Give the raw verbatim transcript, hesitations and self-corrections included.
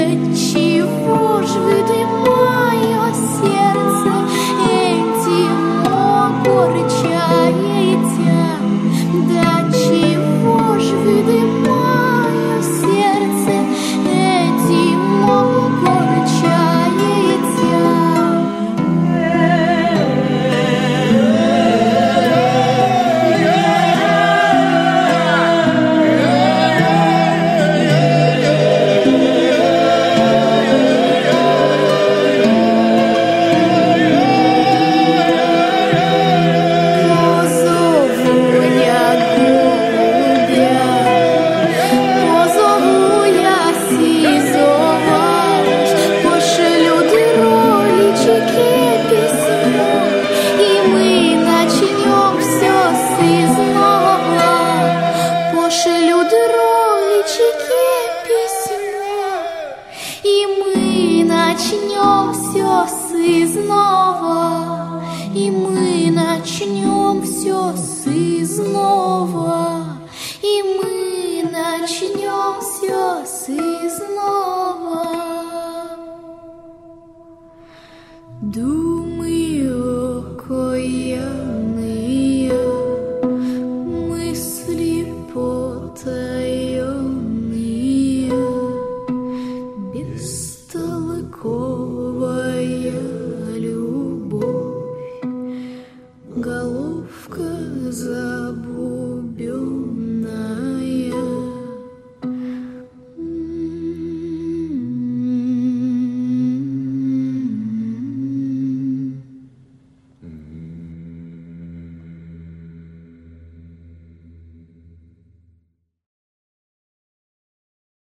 чего ж выдымая сердце этим огорчаете? Да чего ж выдымая сердце этим огорчаете? Пошлю дроличики письмо, и мы начнем все сызнова, и мы начнем все сызнова, и мы начнем все сызнова.